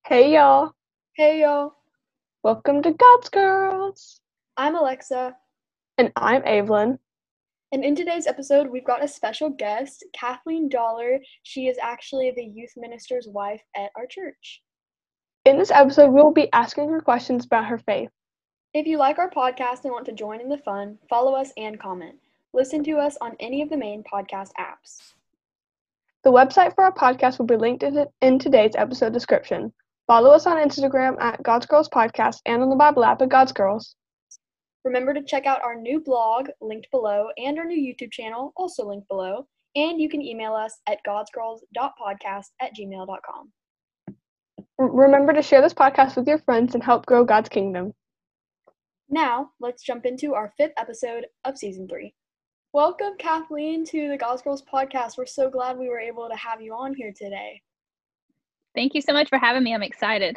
Hey y'all, Hey y'all, welcome to God's Girls. I'm Alexa, And I'm Evelyn. and in today's episode, we've got a special guest, Kathleen Dollar. She is actually the youth minister's wife at our church. In this episode, we'll be asking her questions about her faith. If you like our podcast and want to join in the fun, follow us and comment. Listen to us on any of the main podcast apps. The website for our podcast will be linked in today's episode description. Follow us on Instagram at God's Girls Podcast and on the Bible app at God's Girls. Remember to check out our new blog, linked below, and our new YouTube channel, also linked below. And you can email us at godsgirls.podcast@gmail.com. Remember to share this podcast with your friends and help grow God's kingdom. Now, let's jump into our 5th episode of Season 3. Welcome, Kathleen, to the God's Girls podcast. We're so glad we were able to have you on here today. Thank you so much for having me. I'm excited.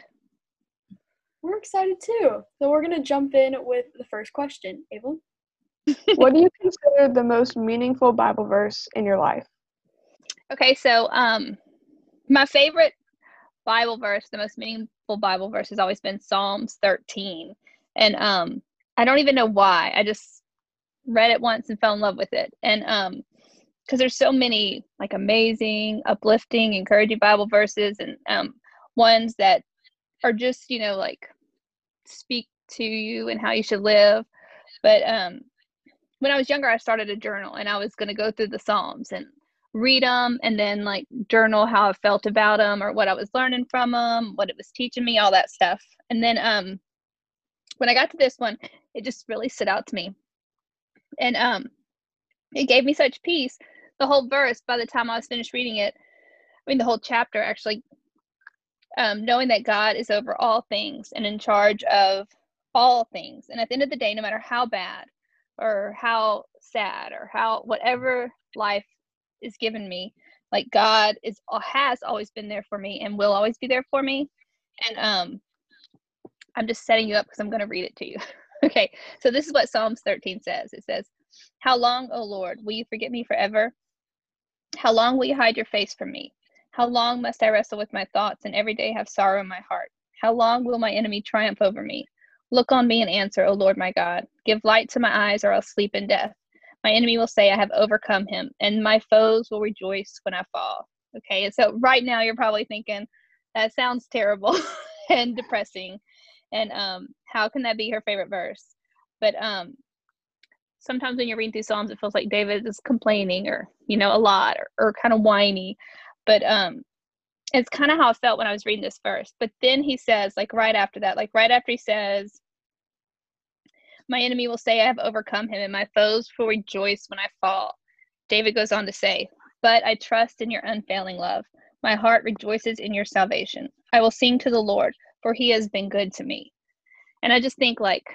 We're excited too. So we're going to jump in with the first question. Evelyn? What do you consider the most meaningful Bible verse in your life? Okay, so my favorite Bible verse, the most meaningful Bible verse has always been Psalms 13. And I don't even know why. I just read it once and fell in love with it. And because there's so many like amazing, uplifting, encouraging Bible verses and ones that are just, like speak to you and how you should live. But when I was younger, I started a journal and I was going to go through the Psalms and read them and then like journal how I felt about them or what I was learning from them, what it was teaching me, all that stuff. And then when I got to this one, it just really stood out to me. And it gave me such peace. The whole verse, by the time I was finished reading it, the whole chapter actually, knowing that God is over all things and in charge of all things. And at the end of the day, no matter how bad or how sad or how whatever life is given me, like God has always been there for me and will always be there for me. And I'm just setting you up because I'm going to read it to you. Okay, so this is what Psalms 13 says. It says, "How long, O Lord, will you forget me forever? How long will you hide your face from me? How long must I wrestle with my thoughts and every day have sorrow in my heart? How long will my enemy triumph over me? Look on me and answer, O Lord my God. Give light to my eyes or I'll sleep in death. My enemy will say I have overcome him, and my foes will rejoice when I fall." Okay, and so right now you're probably thinking, that sounds terrible and depressing. And how can that be her favorite verse? But sometimes when you're reading through Psalms, it feels like David is complaining or, a lot or kind of whiny. But it's kind of how I felt when I was reading this verse. But then he says, like right after that, like right after he says, my enemy will say I have overcome him and my foes will rejoice when I fall. David goes on to say, but I trust in your unfailing love. My heart rejoices in your salvation. I will sing to the Lord, for he has been good to me. And I just think like,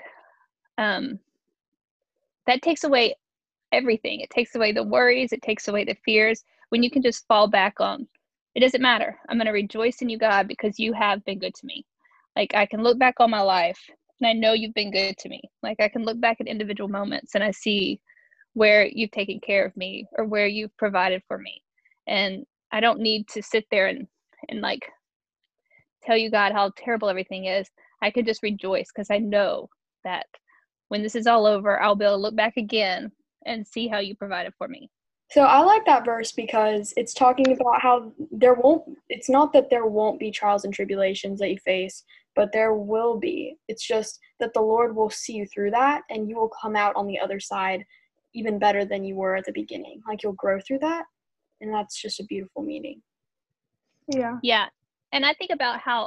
that takes away everything. It takes away the worries. It takes away the fears when you can just fall back on, it doesn't matter. I'm going to rejoice in you, God, because you have been good to me. Like I can look back on my life and I know you've been good to me. Like I can look back at individual moments and I see where you've taken care of me or where you've provided for me. And I don't need to sit there and like tell you, God, how terrible everything is. I can just rejoice because I know that when this is all over, I'll be able to look back again and see how you provided for me. So I like that verse because it's talking about how it's not that there won't be trials and tribulations that you face, but there will be. It's just that the Lord will see you through that and you will come out on the other side even better than you were at the beginning. Like you'll grow through that. And that's just a beautiful meaning. Yeah. Yeah. And I think about how,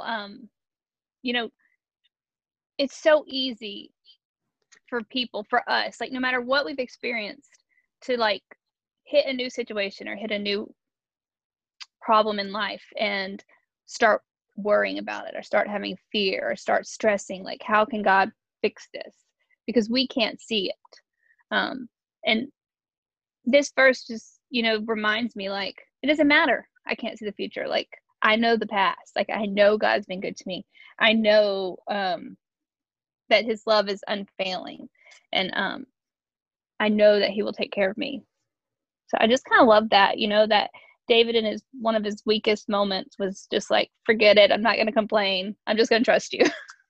it's so easy for people, for us, like no matter what we've experienced, to like hit a new situation or hit a new problem in life and start worrying about it or start having fear or start stressing, like how can God fix this, because we can't see it. And this verse just reminds me, like, it doesn't matter, I can't see the future, like I know the past, like I know God's been good to me, I know that his love is unfailing, and I know that he will take care of me. So I just kind of love that, that David in his one of his weakest moments was just like, forget it. I'm not going to complain. I'm just going to trust you.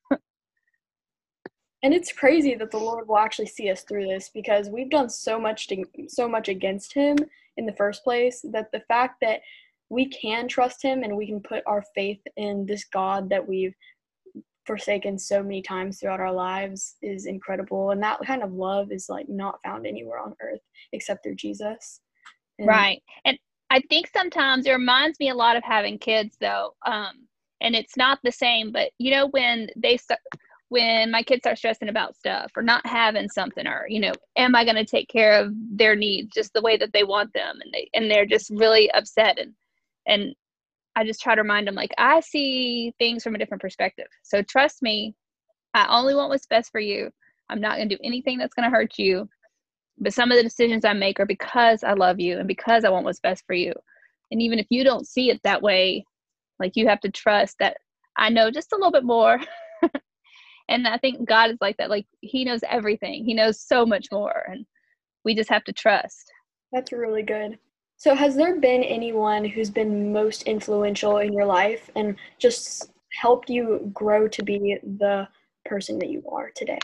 And it's crazy that the Lord will actually see us through this, because we've done so much against him in the first place, that the fact that we can trust him and we can put our faith in this God that we've forsaken so many times throughout our lives is incredible. And that kind of love is like not found anywhere on earth except through Jesus. And Right. And I think sometimes it reminds me a lot of having kids, though. And it's not the same, but you know, when my kids start stressing about stuff or not having something, or, you know, am I going to take care of their needs just the way that they want them? And they're just really upset. And I just try to remind them, like, I see things from a different perspective. So trust me, I only want what's best for you. I'm not going to do anything that's going to hurt you. But some of the decisions I make are because I love you and because I want what's best for you. And even if you don't see it that way, like, you have to trust that I know just a little bit more. And I think God is like that. Like, he knows everything. He knows so much more. And we just have to trust. that's really good. So has there been anyone who's been most influential in your life and just helped you grow to be the person that you are today?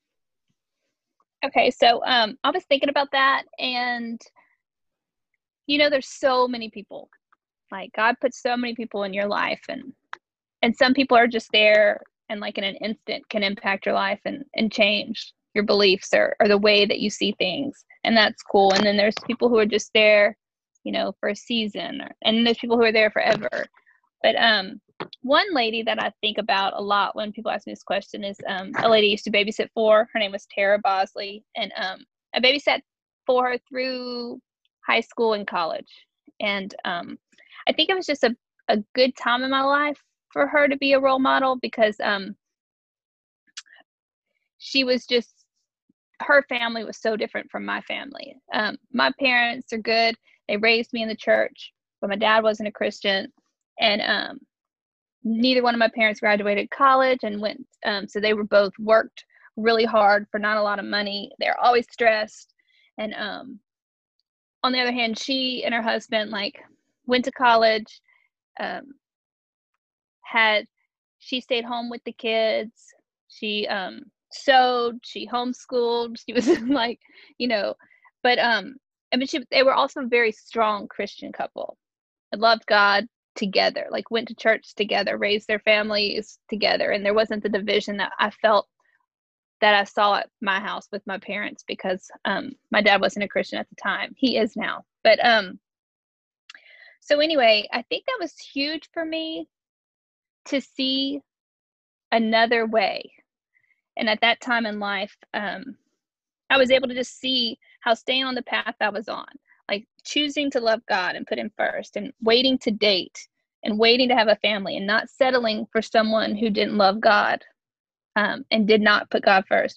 Okay, so I was thinking about that, and you know, there's so many people. Like, God puts so many people in your life, and some people are just there and like in an instant can impact your life and change your beliefs or the way that you see things, and that's cool. And then there's people who are just there, you know, for a season, and there's people who are there forever. But one lady that I think about a lot when people ask me this question is a lady I used to babysit for. Her name was Tara Bosley, and I babysat for her through high school and college. And I think it was just a good time in my life for her to be a role model, because she was just, her family was so different from my family. My parents are good. They raised me in the church, but my dad wasn't a Christian. And neither one of my parents graduated college and went, so they were both worked really hard for not a lot of money. They're always stressed. And on the other hand, she and her husband like went to college, she stayed home with the kids. She sewed, she homeschooled. She was like, you know, but I mean, they were also a very strong Christian couple. They loved God together, like went to church together, raised their families together. And there wasn't the division that I felt that I saw at my house with my parents, because my dad wasn't a Christian at the time. He is now. But so anyway, I think that was huge for me to see another way. And at that time in life, I was able to just see how staying on the path I was on, like choosing to love God and put him first, and waiting to date and waiting to have a family, and not settling for someone who didn't love God and did not put God first.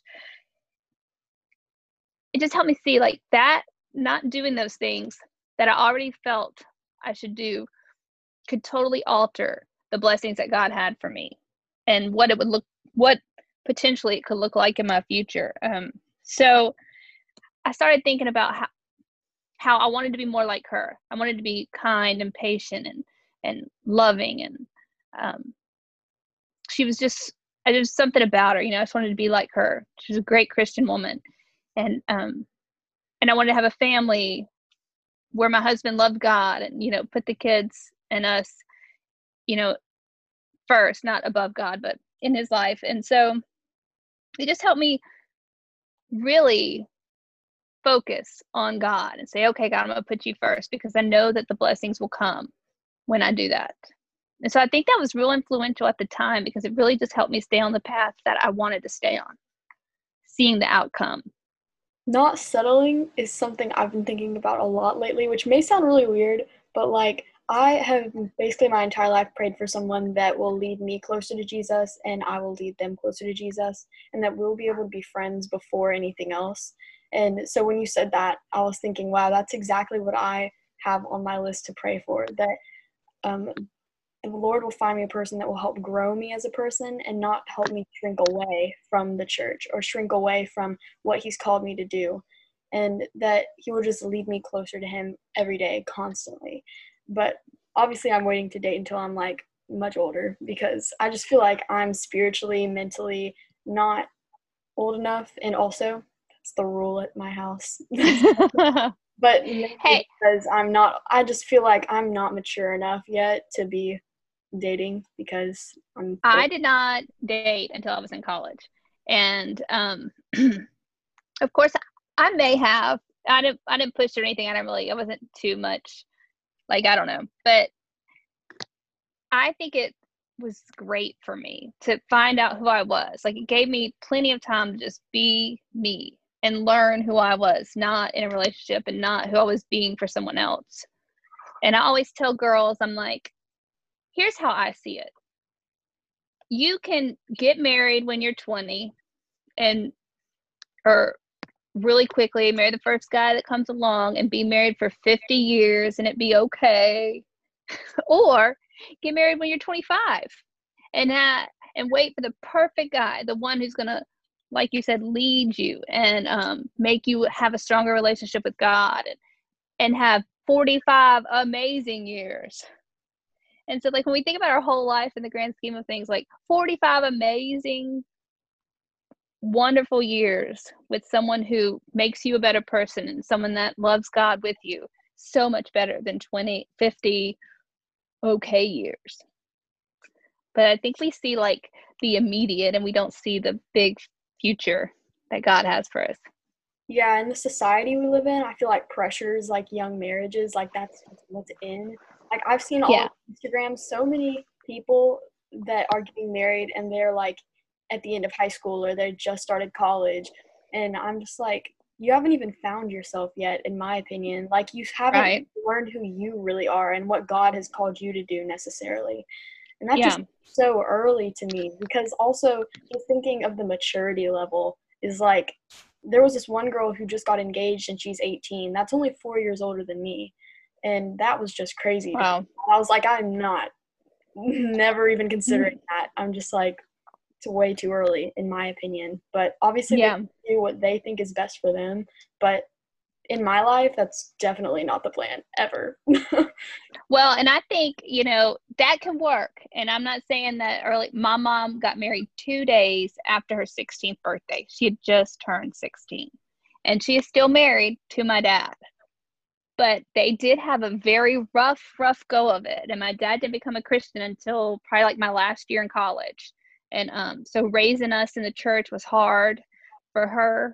It just helped me see, like, that not doing those things that I already felt I should do could totally alter the blessings that God had for me, and what potentially it could look like in my future. So I started thinking about how I wanted to be more like her. I wanted to be kind and patient and loving. And she was just, there's something about her, you know, I just wanted to be like her. She was a great Christian woman. And I wanted to have a family where my husband loved God and, you know, put the kids and us, you know, first, not above God, but in his life. And so it just helped me really focus on God and say, okay, God, I'm going to put you first, because I know that the blessings will come when I do that. And so I think that was real influential at the time, because it really just helped me stay on the path that I wanted to stay on, seeing the outcome. Not settling is something I've been thinking about a lot lately, which may sound really weird, but like I have basically my entire life prayed for someone that will lead me closer to Jesus and I will lead them closer to Jesus, and that we'll be able to be friends before anything else. And so when you said that, I was thinking, wow, that's exactly what I have on my list to pray for, that the Lord will find me a person that will help grow me as a person and not help me shrink away from the church or shrink away from what he's called me to do, and that he will just lead me closer to him every day, constantly. But obviously I'm waiting to date until I'm like much older, because I just feel like I'm spiritually, mentally not old enough. And also, that's the rule at my house. But Hey, mainly because I just feel like I'm not mature enough yet to be dating, because I'm I did not date until I was in college. And of course I may have. I didn't push or anything. I wasn't too much, like, I don't know. But I think it was great for me to find out who I was. Like, it gave me plenty of time to just be me and learn who I was, not in a relationship and not who I was being for someone else. And I always tell girls, I'm like, here's how I see it. You can get married when you're 20 and or really quickly marry the first guy that comes along and be married for 50 years and it be okay. Or get married when you're 25 and wait for the perfect guy, the one who's gonna, like you said, lead you and make you have a stronger relationship with God, and have 45 amazing years. And so, like, when we think about our whole life in the grand scheme of things, like 45 amazing, wonderful years with someone who makes you a better person and someone that loves God with you, so much better than 20, 50 okay years. But I think we see like the immediate and we don't see the big future that God has for us. Yeah, in the society we live in, I feel like pressures like young marriages, like that's what's in. Like I've seen all Yeah. over Instagram so many people that are getting married and they're like at the end of high school or they just started college. And I'm just like, you haven't even found yourself yet, in my opinion. Like you haven't Right. learned who you really are and what God has called you to do necessarily. And that Yeah. just so early to me, because also just thinking of the maturity level is like, there was this one girl who just got engaged and she's 18. That's only 4 years older than me. And that was just crazy to me. Wow. I was like, I'm not never even considering that. I'm just like, it's way too early in my opinion. But obviously they Yeah. do what they think is best for them. But in my life, that's definitely not the plan ever. Well, and I think, that can work. And I'm not saying that early. My mom got married 2 days after her 16th birthday. She had just turned 16. And she is still married to my dad. But they did have a very rough go of it. And my dad didn't become a Christian until probably like my last year in college. And so raising us in the church was hard for her.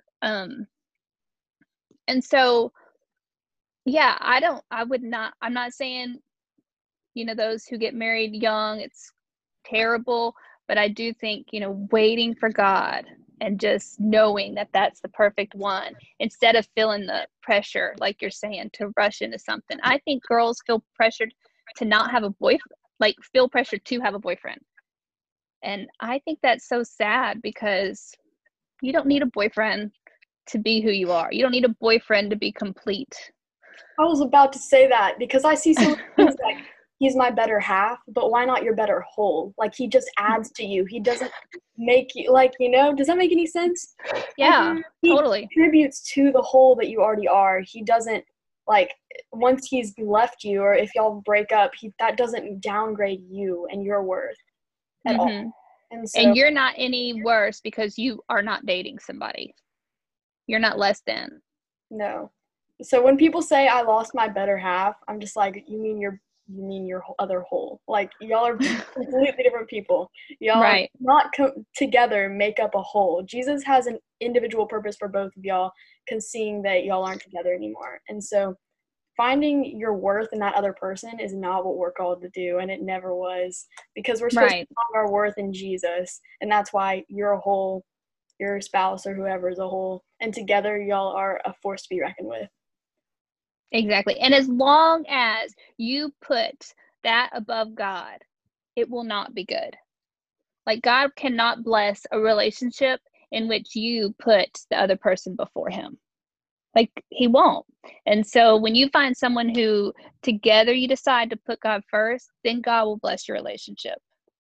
And so, yeah, I'm not saying, those who get married young, it's terrible. But I do think, waiting for God and just knowing that that's the perfect one, instead of feeling the pressure, like you're saying, to rush into something. I think girls feel pressured to not have a boyfriend, like feel pressured to have a boyfriend. And I think that's so sad, because you don't need a boyfriend to be who you are. You don't need a boyfriend to be complete. I was about to say that, because I see so many things like, he's my better half, but why not your better whole? Like he just adds to you. He doesn't make you, like, does that make any sense? Yeah, Like, he totally. contributes to the whole that you already are. He doesn't, like, once he's left you or if y'all break up, that doesn't downgrade you and your worth at all. Mm-hmm. And so, And you're not any worse because you are not dating somebody. You're not less than. no. So when people say I lost my better half, I'm just like, you mean your other whole. Like y'all are completely different people. Y'all Right. not together make up a whole. Jesus has an individual purpose for both of y'all, seeing that y'all aren't together anymore. And so finding your worth in that other person is not what we're called to do, and it never was, because we're supposed Right. to find our worth in Jesus, and that's why you're a whole, your spouse or whoever is a whole, and together y'all are a force to be reckoned with. Exactly. And as long as you put that above God, it will not be good. Like, God cannot bless a relationship in which you put the other person before him. Like, he won't. And so when you find someone who together you decide to put God first, then God will bless your relationship.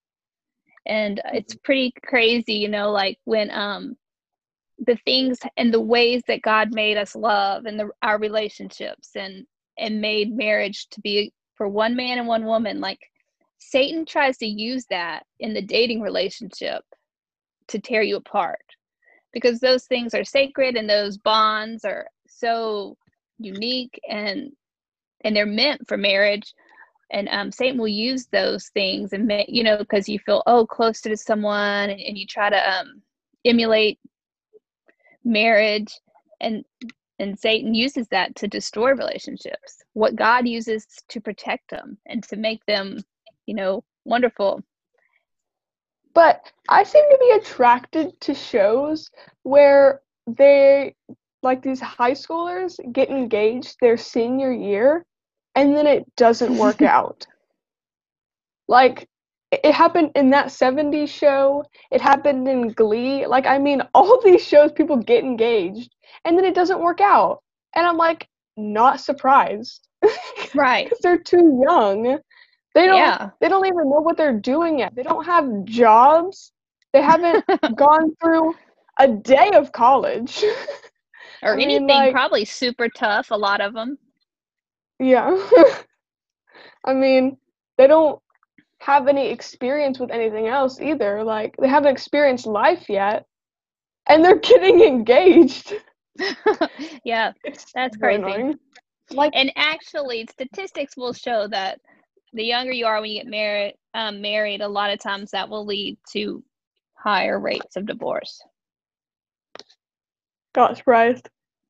And it's pretty crazy, like when the things and the ways that God made us love and our relationships and made marriage to be for one man and one woman, like Satan tries to use that in the dating relationship to tear you apart, because those things are sacred and those bonds are so unique, and they're meant for marriage. And Satan will use those things and because you feel closer to someone, and you try to emulate marriage, and Satan uses that to destroy relationships. What God uses to protect them and to make them, wonderful. But I seem to be attracted to shows where they, like these high schoolers, get engaged their senior year, and then it doesn't work out. Like, it happened in that 70s show. It happened in Glee. Like, I mean, all these shows, people get engaged, and then it doesn't work out. And I'm, like, not surprised. Right. Because they're too young. They don't even know what they're doing yet. They don't have jobs. They haven't gone through a day of college. Or anything, probably super tough, a lot of them. Yeah. I mean, they don't have any experience with anything else either. Like, they haven't experienced life yet, and they're getting engaged. Yeah, that's crazy. And actually, statistics will show that the younger you are when you get married, a lot of times that will lead to higher rates of divorce. Not surprised.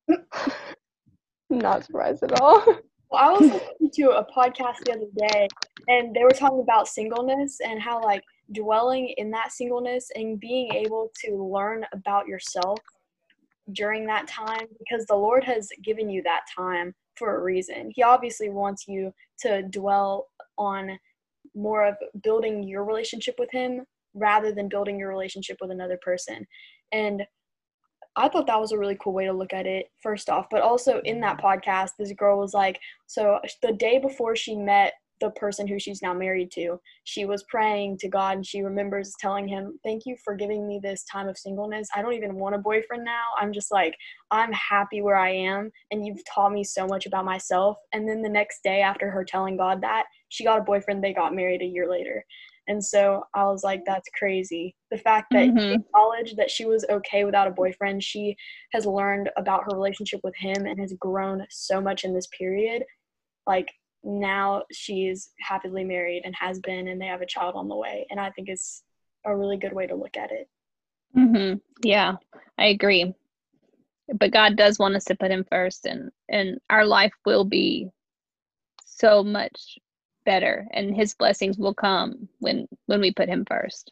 Not surprised at all. Well, I was listening to a podcast the other day, and they were talking about singleness and how, like, dwelling in that singleness and being able to learn about yourself during that time, because the Lord has given you that time for a reason. He obviously wants you to dwell on more of building your relationship with Him rather than building your relationship with another person. And I thought that was a really cool way to look at it, first off. But also in that podcast, this girl was like, so the day before she met the person who she's now married to, she was praying to God, and she remembers telling Him, thank you for giving me this time of singleness. I don't even want a boyfriend now. I'm just like, I'm happy where I am, and you've taught me so much about myself. And then the next day after her telling God that, she got a boyfriend. They got married a year later. And so I was like, that's crazy. The fact that she acknowledged that she was okay without a boyfriend, she has learned about her relationship with Him and has grown so much in this period. Like, now she's happily married and has been, and they have a child on the way. And I think it's a really good way to look at it. Yeah, I agree. But God does want us to put Him first, and our life will be so much better, and His blessings will come when we put Him first.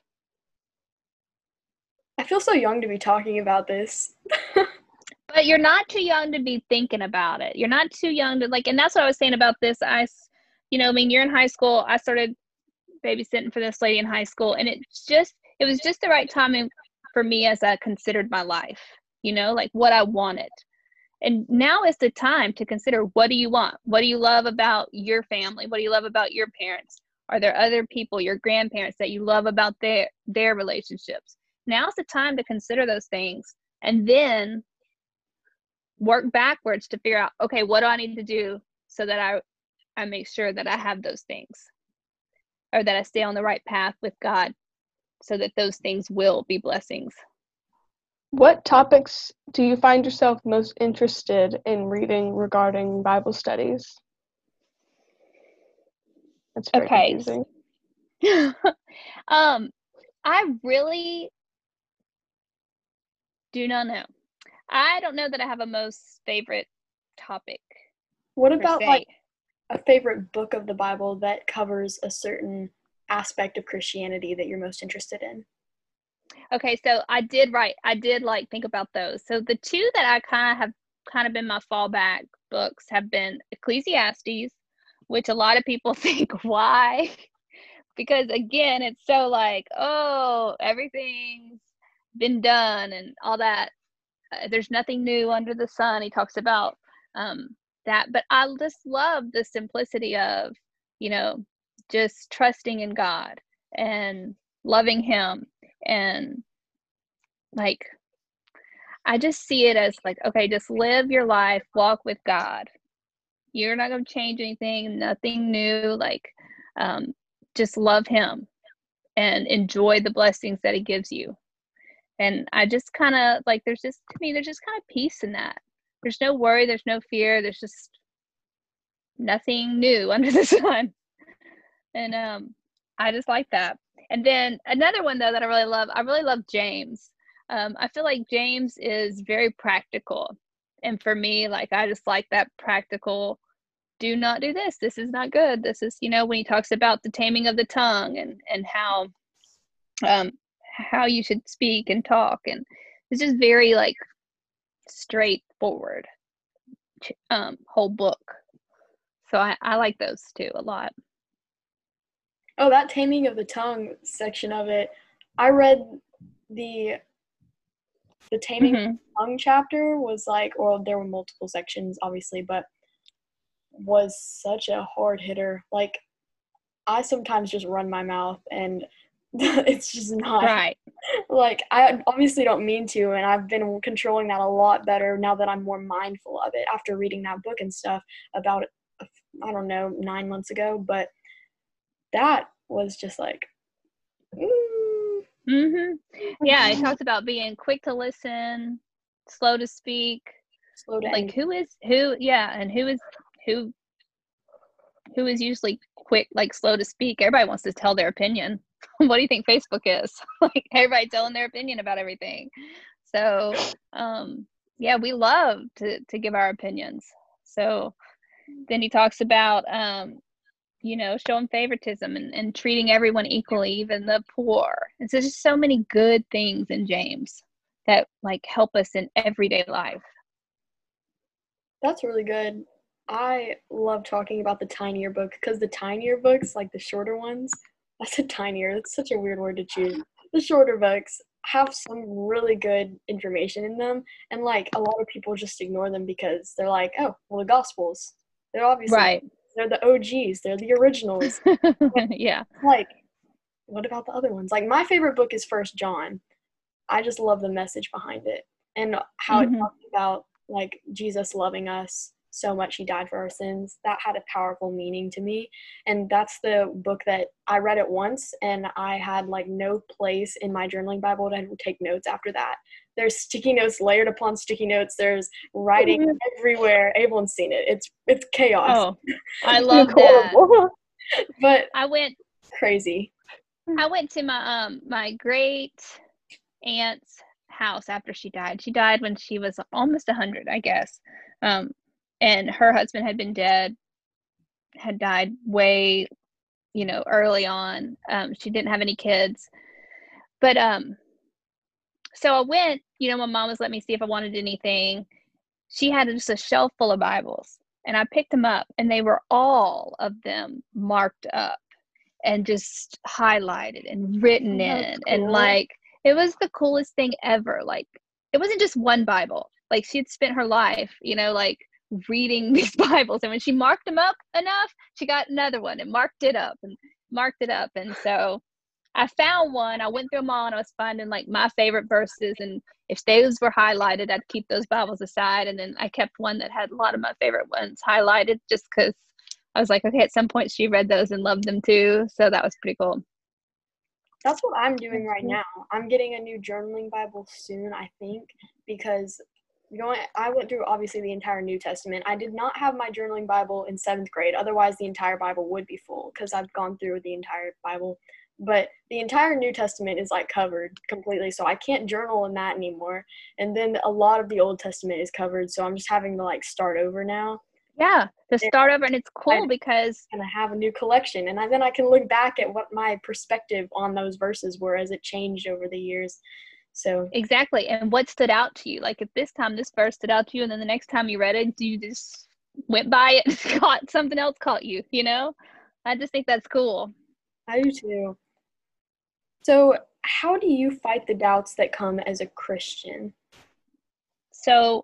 I feel so young to be talking about this. But you're not too young to be thinking about it. You're not too young to, like, and that's what I was saying about this. You're in high school. I started babysitting for this lady in high school, and it was just the right timing for me as I considered my life, like what I wanted. And now is the time to consider, what do you want? What do you love about your family? What do you love about your parents? Are there other people, your grandparents, that you love about their relationships? Now's the time to consider those things, and then work backwards to figure out, okay, what do I need to do so that I make sure that I have those things, or that I stay on the right path with God, so that those things will be blessings. What topics do you find yourself most interested in reading regarding Bible studies? That's very confusing. I really do not know. I don't know that I have a most favorite topic. What about like a favorite book of the Bible that covers a certain aspect of Christianity that you're most interested in? Okay, so I did think about those. So the two that I kind of been my fallback books have been Ecclesiastes, which a lot of people think, why? Because again, it's so like, oh, everything's been done and all that. There's nothing new under the sun. He talks about that, but I just love the simplicity of, just trusting in God and loving Him. And like, I just see it as like, okay, just live your life, walk with God, You're not going to change anything, nothing new. Like, just love him and enjoy the blessings that he gives you. And I just kind of like, there's just, to me, there's just kind of peace in that. There's no worry, there's no fear, there's just nothing new under the sun. And I just like that. And then another one though that I really love James. I feel like James is very practical. And for me, like, I just like that practical, do not do this. This is not good. This is, when he talks about the taming of the tongue and how you should speak and talk. And it's just very like straightforward whole book. So I like those too a lot. Oh, that taming of the tongue section of it, I read the taming of the tongue chapter was like, or there were multiple sections obviously, but was such a hard hitter. Like, I sometimes just run my mouth and it's just not right. Like, I obviously don't mean to, and I've been controlling that a lot better now that I'm more mindful of it after reading that book and stuff about, I don't know, 9 months ago. But that was just like, Yeah, it talks about being quick to listen, slow to speak, slow to like anger. who is usually quick, like slow to speak. Everybody wants to tell their opinion. What do you think Facebook is? Like, everybody telling their opinion about everything. So yeah, we love to give our opinions. So then he talks about showing favoritism and treating everyone equally, even the poor. And so there's just so many good things in James that like help us in everyday life. That's really good. I love talking about the tinier book, because the tinier books, like the shorter ones, I said tinier, that's such a weird word to choose. The shorter books have some really good information in them, and like a lot of people just ignore them because they're like, oh, well, the Gospels, they're obviously right. They're the OGs, they're the originals. Yeah. Like, what about the other ones? Like, my favorite book is First John. I just love the message behind it and how it talks about like Jesus loving us so much he died for our sins. That had a powerful meaning to me, and that's the book that I read it once and I had like no place in my journaling Bible to take notes after that. There's sticky notes layered upon sticky notes, there's writing everywhere. Everyone's seen it. It's chaos. Oh, I love that. But I went crazy. I went to my great aunt's house after she died. She died when she was almost 100, I guess. And her husband had died way, early on. She didn't have any kids. But so I went, my mom was letting me see if I wanted anything. She had just a shelf full of Bibles, and I picked them up, and they were all of them marked up and just highlighted and written in. Cool. And like, it was the coolest thing ever. Like, it wasn't just one Bible. Like, she had spent her life, like reading these Bibles. And when she marked them up enough, she got another one and marked it up. And so I found one. I went through them all and I was finding like my favorite verses. And if those were highlighted, I'd keep those Bibles aside. And then I kept one that had a lot of my favorite ones highlighted just because I was like, okay, at some point she read those and loved them too. So that was pretty cool. That's what I'm doing right now. I'm getting a new journaling Bible soon, I think, because I went through obviously the entire New Testament. I did not have my journaling Bible in 7th grade. Otherwise, the entire Bible would be full because I've gone through the entire Bible. But the entire New Testament is like covered completely, so I can't journal in that anymore. And then a lot of the Old Testament is covered, so I'm just having to like start over now. Yeah, to start over, and it's cool because I'm gonna have a new collection, and then I can look back at what my perspective on those verses were as it changed over the years. So exactly, and what stood out to you? Like, if this time this verse stood out to you, and then the next time you read it, you just went by it and caught something else caught you. I just think that's cool. I do too. So, how do you fight the doubts that come as a Christian? So,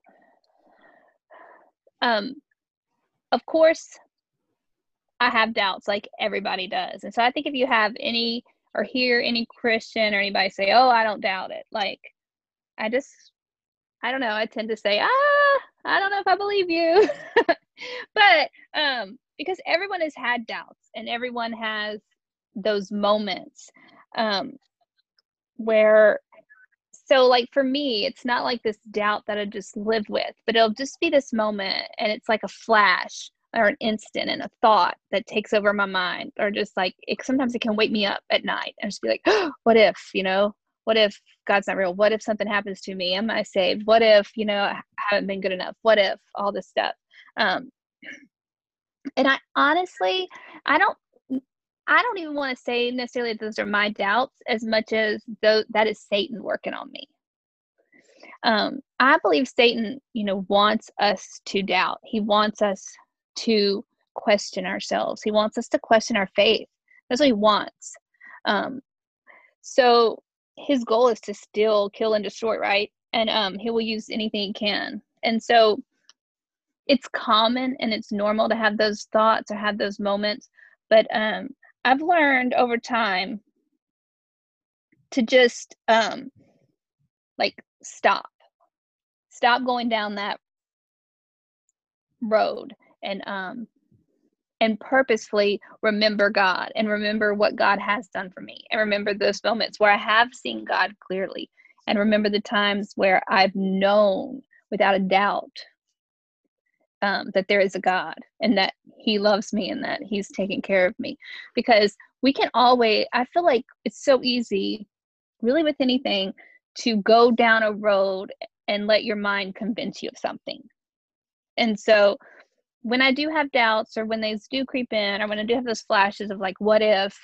of course, I have doubts like everybody does. And so I think if you have any or hear any Christian or anybody say, oh, I don't doubt it. Like, I don't know. I tend to say, I don't know if I believe you. But because everyone has had doubts and everyone has those moments where, so like for me, it's not like this doubt that I just live with, but it'll just be this moment and it's like a flash or an instant and a thought that takes over my mind, or just like sometimes it can wake me up at night and just be like, oh, what if, what if God's not real? What if something happens to me? Am I saved? What if, I haven't been good enough? What if all this stuff? And I honestly, I don't even want to say necessarily that those are my doubts as much as that is Satan working on me. I believe Satan, wants us to doubt. He wants us to question ourselves. He wants us to question our faith. That's what he wants. So his goal is to steal, kill, and destroy, right? And he will use anything he can. And so it's common and it's normal to have those thoughts or have those moments. But I've learned over time to just stop going down that road and purposefully remember God and remember what God has done for me, and remember those moments where I have seen God clearly, and remember the times where I've known without a doubt that there is a God and that he loves me and that he's taking care of me. Because we can always, I feel like it's so easy really with anything to go down a road and let your mind convince you of something. And so when I do have doubts, or when these do creep in, or when I do have those flashes of like, what if,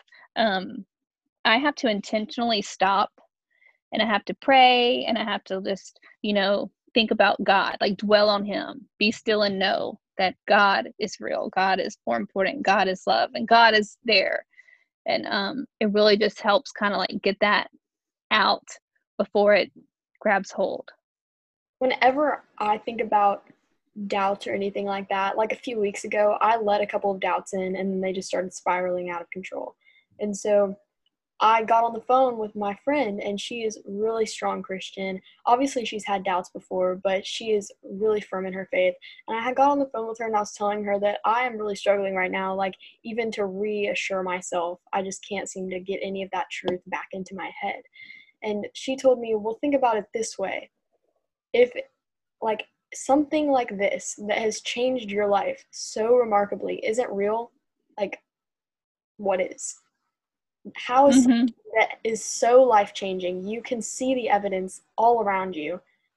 I have to intentionally stop, and I have to pray, and I have to just, think about God, like dwell on him, be still and know that God is real. God is more important. God is love, and God is there. And it really just helps kind of like get that out before it grabs hold. Whenever I think about doubts or anything like that, like a few weeks ago, I let a couple of doubts in and then they just started spiraling out of control. And so I got on the phone with my friend, and she is really strong Christian. Obviously, she's had doubts before, but she is really firm in her faith. And I had got on the phone with her, and I was telling her that I am really struggling right now, like even to reassure myself. I just can't seem to get any of that truth back into my head. And she told me, well, think about it this way. If like something like this that has changed your life so remarkably isn't real, like what is? How is something that is so life-changing, you can see the evidence all around you,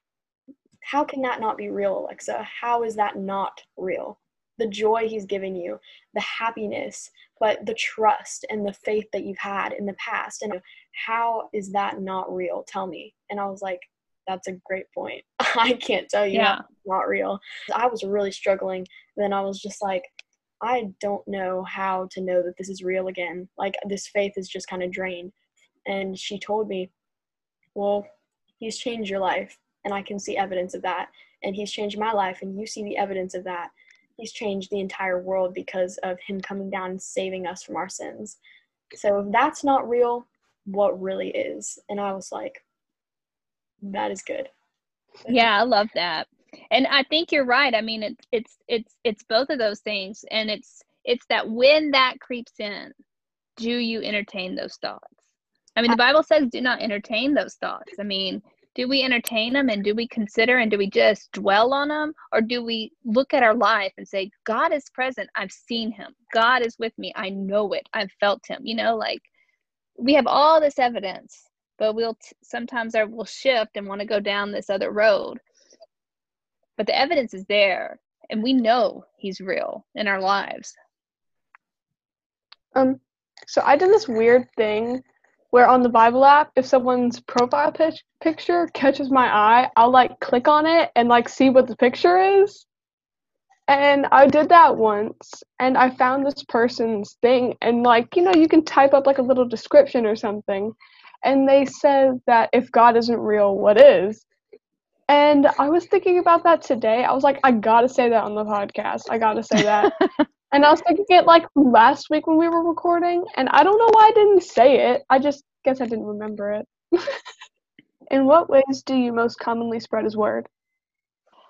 how can that not be real, Alexa? How is that not real? The joy he's given you, the happiness, but the trust and the faith that you've had in the past, and how is that not real? Tell me. And I was like, that's a great point. I can't tell you that's not real. I was really struggling. Then I was just like, I don't know how to know that this is real again. Like, this faith is just kind of drained. And she told me, well, he's changed your life, and I can see evidence of that. And he's changed my life, and you see the evidence of that. He's changed the entire world because of him coming down and saving us from our sins. So if that's not real, what really is? And I was like, that is good. Yeah, I love that. And I think you're right. I mean, it's both of those things. And it's that when that creeps in, do you entertain those thoughts? I mean, the Bible says do not entertain those thoughts. I mean, do we entertain them, and do we consider, and do we just dwell on them? Or do we look at our life and say, God is present. I've seen him. God is with me. I know it. I've felt him. Like we have all this evidence, but sometimes we'll shift and want to go down this other road. But the evidence is there, and we know he's real in our lives. So I did this weird thing where on the Bible app, if someone's profile picture catches my eye, I'll like click on it and like see what the picture is. And I did that once, and I found this person's thing, and like, you can type up like a little description or something, and they said that if God isn't real, what is? And I was thinking about that today. I was like, I gotta say that on the podcast. I gotta say that. And I was thinking it like last week when we were recording, and I don't know why I didn't say it. I just guess I didn't remember it. In what ways do you most commonly spread his word?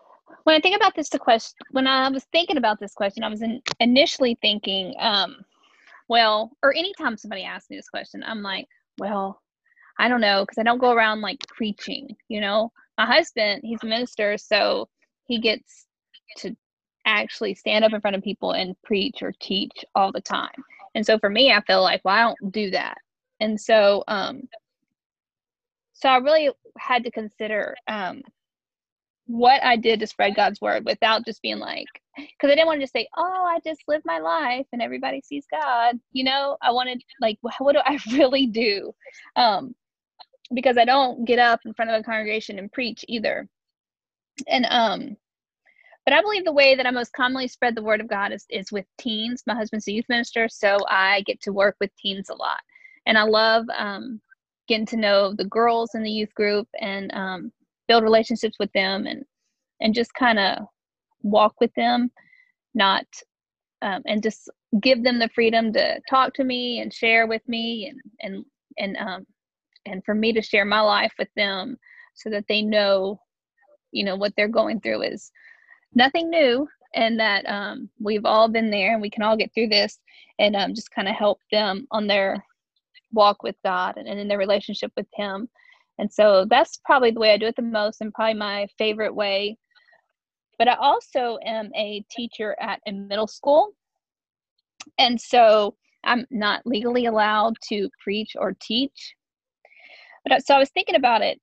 When I think about this question, when I was thinking about this question, I was initially thinking, well, or anytime somebody asks me this question, I'm like, well, I don't know, because I don't go around like preaching, you know. My husband, he's a minister, so he gets to actually stand up in front of people and preach or teach all the time. And so for me, I feel like, well, I don't do that. And so, so I really had to consider what I did to spread God's word without just being like, because I didn't want to just say, oh, I just live my life and everybody sees God. You know, I wanted, like, what do I really do? Because I don't get up in front of a congregation and preach either. And but I believe the way that I most commonly spread the word of God is with teens. My husband's a youth minister, so I get to work with teens a lot. And I love getting to know the girls in the youth group and build relationships with them and just kind of walk with them, not and just give them the freedom to talk to me and share with me and for me to share my life with them so that they know, you know, what they're going through is nothing new, and that we've all been there and we can all get through this, and just kind of help them on their walk with God and in their relationship with Him. And so that's probably the way I do it the most, and probably my favorite way. But I also am a teacher at a middle school, and so I'm not legally allowed to preach or teach. But so I was thinking about it.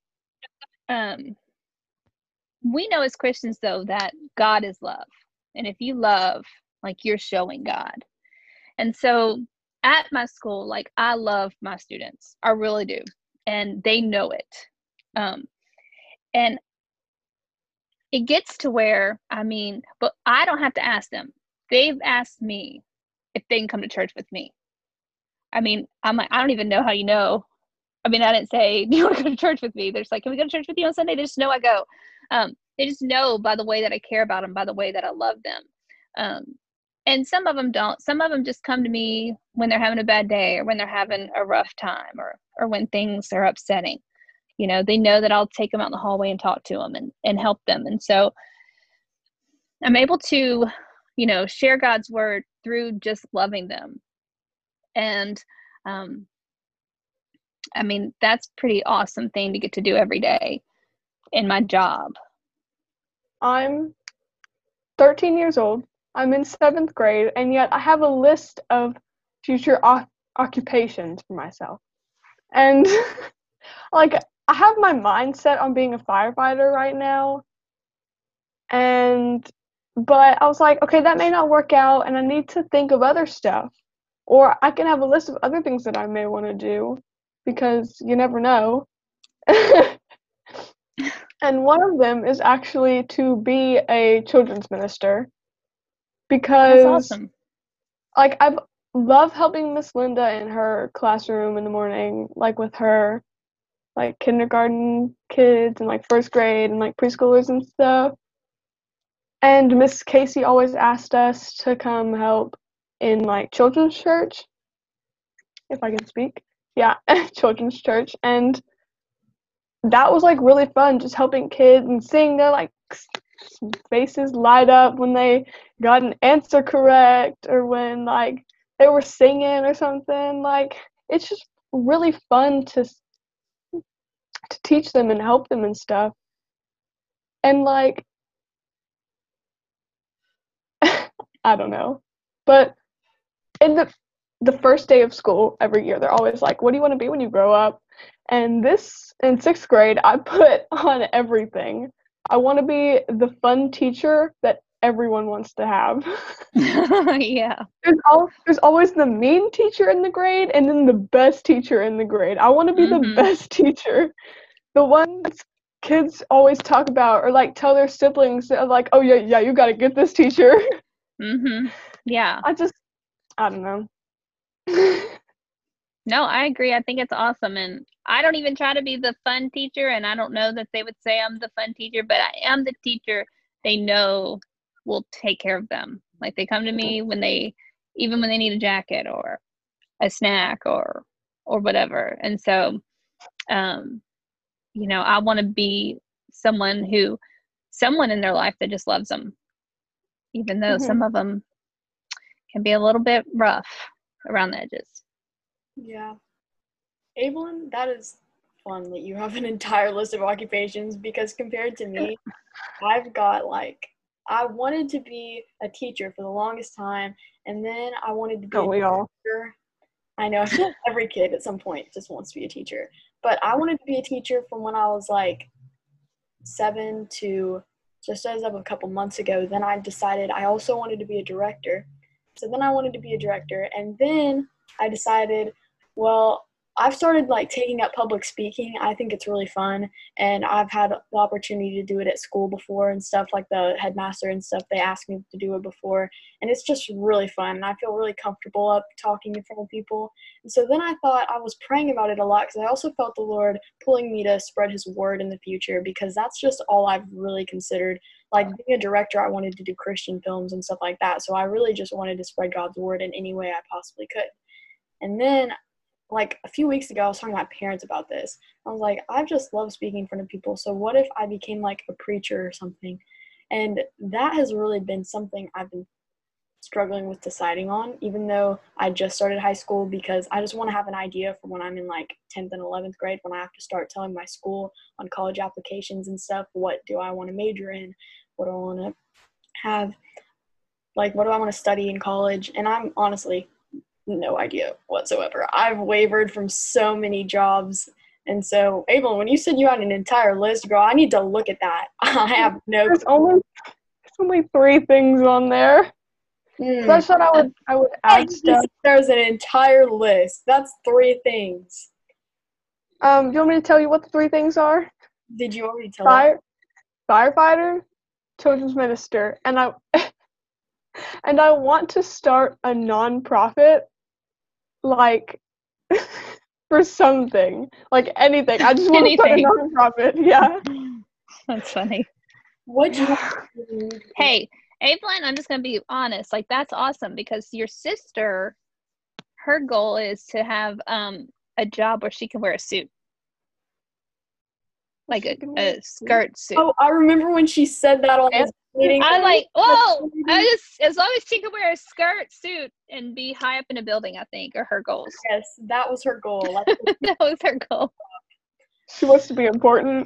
We know as Christians, though, that God is love. And if you love, like, you're showing God. And so at my school, like, I love my students. I really do. And they know it. And it gets to where, I mean, but I don't have to ask them. They've asked me if they can come to church with me. I mean, I'm like, I don't even know how you know. I mean, I didn't say, do you want to go to church with me? They're just like, can we go to church with you on Sunday? They just know I go. They just know by the way that I care about them, by the way that I love them. And some of them don't. Some of them just come to me when they're having a bad day or when they're having a rough time or when things are upsetting. You know, they know that I'll take them out in the hallway and talk to them and help them. And so I'm able to, you know, share God's word through just loving them. And, I mean, that's a pretty awesome thing to get to do every day in my job. I'm 13 years old. I'm in 7th grade, and yet I have a list of future occupations for myself. And, like, I have my mindset on being a firefighter right now. But I was like, okay, that may not work out, and I need to think of other stuff. Or I can have a list of other things that I may want to do, because you never know. And one of them is actually to be a children's minister, because That's awesome. like I love helping Miss Linda in her classroom in the morning, like with her like kindergarten kids and like 1st grade and like preschoolers and stuff. And Miss Casey always asked us to come help in like children's church, if I can speak. Yeah, children's church. And that was like really fun, just helping kids and seeing their like faces light up when they got an answer correct or when like they were singing or something. Like, it's just really fun to teach them and help them and stuff. And like, I don't know, but in the first day of school every year, they're always like, what do you want to be when you grow up? And this, in 6th grade, I put on everything. I want to be the fun teacher that everyone wants to have. Yeah. There's always the mean teacher in the grade and then the best teacher in the grade. I want to be the best teacher. The one that kids always talk about or like tell their siblings like, oh yeah, you got to get this teacher. Yeah. I don't know. No, I agree. I think it's awesome. And I don't even try to be the fun teacher. And I don't know that they would say I'm the fun teacher, but I am the teacher they know will take care of them. Like, they come to me even when they need a jacket or a snack or whatever. And so, you know, I want to be someone who someone in their life that just loves them, even though Mhm. some of them can be a little bit rough around the edges. Yeah. Evelyn, that is fun that you have an entire list of occupations, because compared to me, I've got like, I wanted to be a teacher for the longest time, and then I wanted to be Don't a we all? teacher. I know, I feel like every kid at some point just wants to be a teacher. But I wanted to be a teacher from when I was like 7 to just as of a couple months ago. Then I decided I also wanted to be a director. So then I wanted to be a director, and then I decided, well, I've started like taking up public speaking. I think it's really fun, and I've had the opportunity to do it at school before and stuff, like the headmaster and stuff. They asked me to do it before, and it's just really fun. And I feel really comfortable up talking in front of people. And so then I thought, I was praying about it a lot, because I also felt the Lord pulling me to spread His word in the future, because that's just all I've really considered. Like being a director, I wanted to do Christian films and stuff like that. So I really just wanted to spread God's word in any way I possibly could. And then, like a few weeks ago, I was talking to my parents about this. I was like, I just love speaking in front of people. So what if I became like a preacher or something? And that has really been something I've been struggling with deciding on, even though I just started high school, because I just want to have an idea for when I'm in like 10th and 11th grade, when I have to start telling my school on college applications and stuff, what do I want to major in? What do I want to have? Like, what do I want to study in college? And I'm honestly no idea whatsoever. I've wavered from so many jobs. And so, Abel, when you said you had an entire list, girl, I need to look at that. I have no There's only 3 things on there. So I just thought I would add stuff. There's an entire list. That's 3 things. Do you want me to tell you what the 3 things are? Did you already tell us? Firefighter, children's minister, and I and I want to start a nonprofit, like for something, like anything. I just want to start a Anything. nonprofit. Yeah. That's funny. What you Hey, Evelyn, I'm just going to be honest. Like, that's awesome, because your sister, her goal is to have a job where she can wear a suit. Like a skirt suit. Oh, I remember when she said that on this meeting. I'm like, whoa! As long as she can wear a skirt suit and be high up in a building, I think, are her goals. Yes, that was her goal. That was her goal. She wants to be important.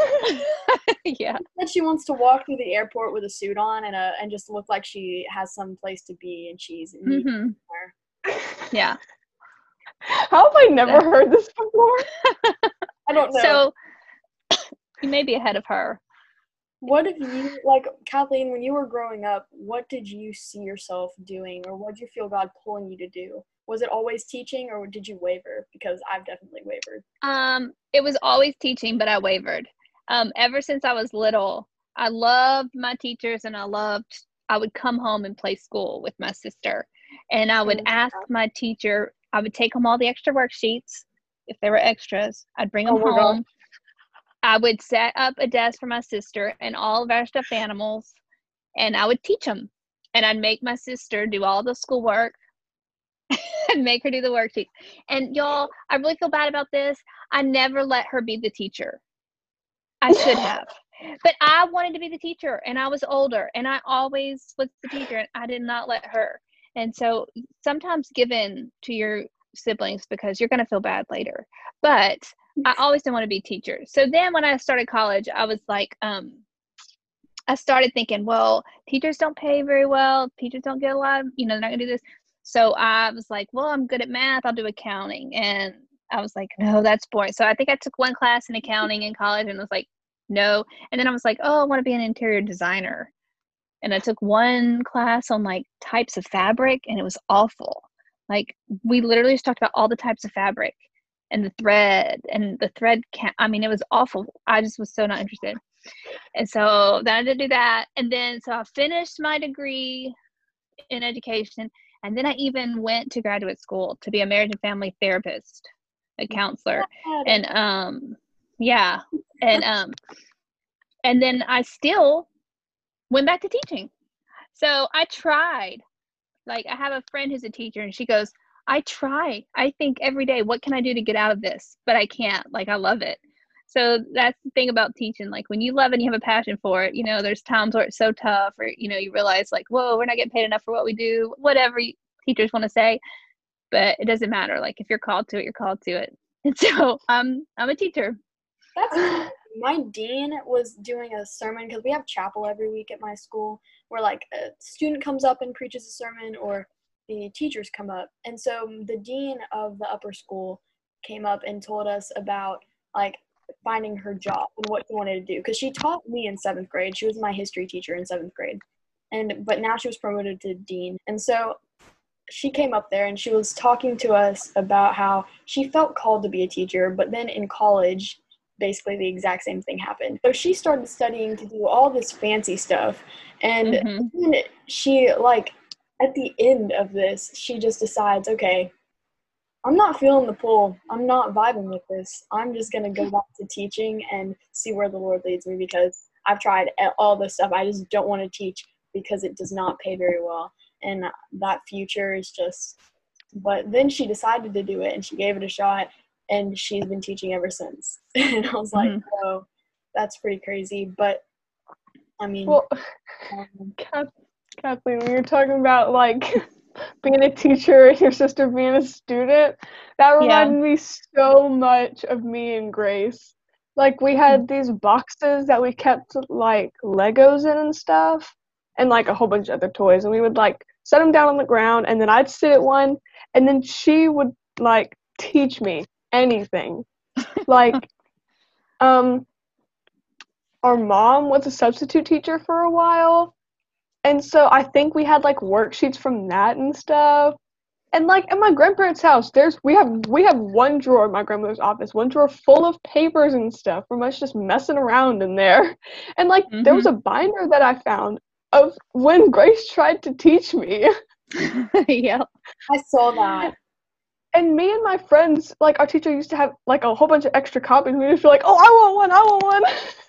Yeah. That she wants to walk through the airport with a suit on and just look like she has some place to be and she's somewhere. Yeah. How have I never heard this before? I don't know. So you may be ahead of her. What if you, like, Kathleen, when you were growing up, what did you see yourself doing, or what did you feel God pulling you to do? Was it always teaching, or did you waver? Because I've definitely wavered. It was always teaching, but I wavered. Ever since I was little, I loved my teachers, and I would come home and play school with my sister, and I would ask my teacher, I would take home all the extra worksheets. If there were extras, I'd bring them home. God. I would set up a desk for my sister and all of our stuffed animals, and I would teach them. And I'd make my sister do all the schoolwork and make her do the worksheets. And y'all, I really feel bad about this. I never let her be the teacher. I should have. But I wanted to be the teacher, and I was older, and I always was the teacher, and I did not let her. And so sometimes give in to your siblings, because you're going to feel bad later. But I always didn't want to be a teacher. So then when I started college, I was like, I started thinking, well, teachers don't pay very well. Teachers don't get a lot of, they're not going to do this. So I was like, well, I'm good at math. I'll do accounting. And I was like, no, that's boring. So I think I took 1 class in accounting in college, and was like, no. And then I was like, oh, I want to be an interior designer. And I took 1 class on like types of fabric, and it was awful. Like, we literally just talked about all the types of fabric and the thread it was awful. I just was so not interested. And so then I did do that. And then, so I finished my degree in education. And then I even went to graduate school to be a marriage and family therapist, a counselor. And, and then I still went back to teaching. So I tried. Like, I have a friend who's a teacher, and she goes, I think every day, what can I do to get out of this? But I can't. Like, I love it. So that's the thing about teaching. Like when you love it and you have a passion for it, there's times where it's so tough, or you realize like, whoa, we're not getting paid enough for what we do, whatever teachers want to say. But it doesn't matter. Like if you're called to it, you're called to it. And so I'm a teacher. That's my dean was doing a sermon, because we have chapel every week at my school, where like a student comes up and preaches a sermon, or the teachers come up. And so the dean of the upper school came up and told us about like finding her job and what she wanted to do, because she taught me in 7th grade. She was my history teacher in 7th grade, but now she was promoted to dean. And so she came up there and she was talking to us about how she felt called to be a teacher, but then in college basically the exact same thing happened. So she started studying to do all this fancy stuff, and then she, like, at the end of this, she just decides, okay, I'm not feeling the pull. I'm not vibing with this. I'm just going to go back to teaching and see where the Lord leads me, because I've tried all this stuff. I just don't want to teach because it does not pay very well. And that future is just, but then she decided to do it and she gave it a shot, and she's been teaching ever since. And I was like, oh, that's pretty crazy. But I mean, well, Kathleen, when you're talking about like being a teacher and your sister being a student, that reminded me so much of me and Grace. Like we had these boxes that we kept like Legos in and stuff, and like a whole bunch of other toys, and we would like set them down on the ground, and then I'd sit at one, and then she would like teach me anything. Like our mom was a substitute teacher for a while, and so I think we had like worksheets from that and stuff. And like at my grandparents' house, we have one drawer in my grandmother's office, one drawer full of papers and stuff from us just messing around in there. And like there was a binder that I found of when Grace tried to teach me. Yeah, I saw that. And me and my friends, like our teacher used to have like a whole bunch of extra copies. We used to be like, oh, I want one.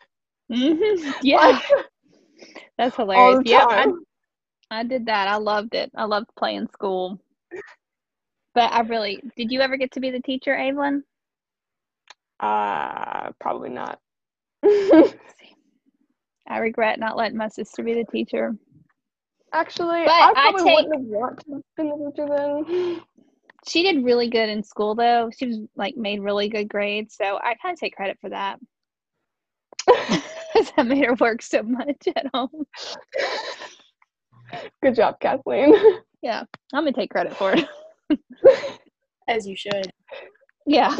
Yeah, like, that's hilarious. Yeah, I did that. I loved it. I loved playing school. But did you ever get to be the teacher, Evelyn? Probably not. I regret not letting my sister be the teacher. Actually, I probably wouldn't have wanted to be the teacher then. She did really good in school, though. She was like made really good grades, so I kind of take credit for that. That made her work so much at home. Good job, Kathleen. Yeah, I'm gonna take credit for it. As you should. Yeah.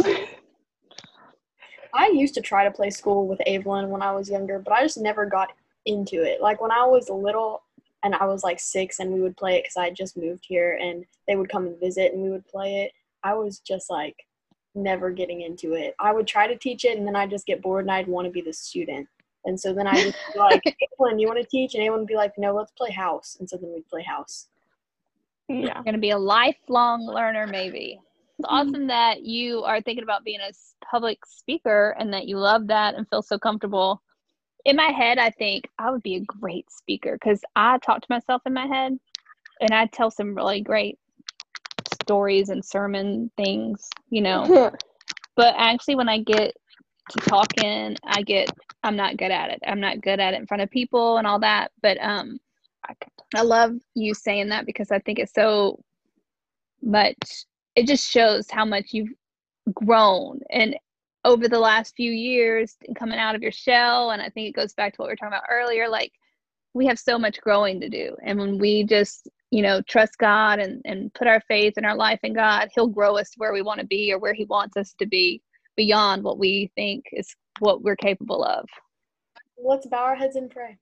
I used to try to play school with Evelyn when I was younger, but I just never got into it. Like when I was little and I was like 6 and we would play it because I had just moved here and they would come and visit and we would play it, I was just like never getting into it. I would try to teach it and then I'd just get bored and I'd want to be the student. And so then I just be like, Evelyn, you want to teach? And Evelyn would be like, no, let's play house. And so then we'd play house. Yeah. You're going to be a lifelong learner, maybe. It's awesome that you are thinking about being a public speaker and that you love that and feel so comfortable. In my head, I think I would be a great speaker because I talk to myself in my head and I tell some really great stories and sermon things, But actually, when I get to talking, I'm not good at it. I'm not good at it in front of people and all that. But I love you saying that because I think it's so much. It just shows how much you've grown and over the last few years coming out of your shell. And I think it goes back to what we were talking about earlier. Like we have so much growing to do. And when we just, trust God and put our faith and our life in God, he'll grow us to where we want to be or where he wants us to be beyond what we think is what we're capable of. Let's bow our heads and pray.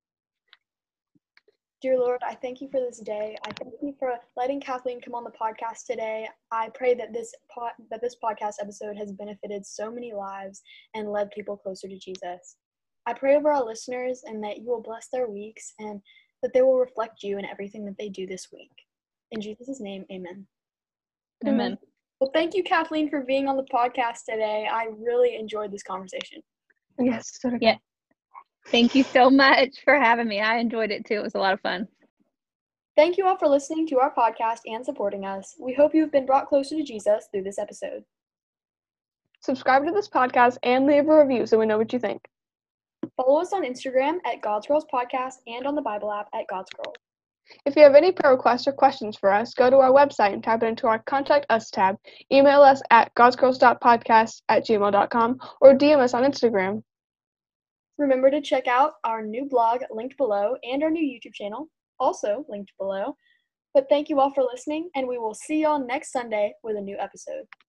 Dear Lord, I thank you for this day. I thank you for letting Kathleen come on the podcast today. I pray that this podcast episode has benefited so many lives and led people closer to Jesus. I pray over our listeners and that you will bless their weeks and that they will reflect you in everything that they do this week. In Jesus' name, amen. Amen. Well, thank you, Kathleen, for being on the podcast today. I really enjoyed this conversation. Yes. Yeah. Thank you so much for having me. I enjoyed it too. It was a lot of fun. Thank you all for listening to our podcast and supporting us. We hope you've been brought closer to Jesus through this episode. Subscribe to this podcast and leave a review so we know what you think. Follow us on Instagram at God's Girls Podcast and on the Bible app at God's Girls. If you have any prayer requests or questions for us, go to our website and type it into our Contact Us tab. Email us at godsgirls.podcast@gmail.com or DM us on Instagram. Remember to check out our new blog linked below and our new YouTube channel, also linked below. But thank you all for listening, and we will see y'all next Sunday with a new episode.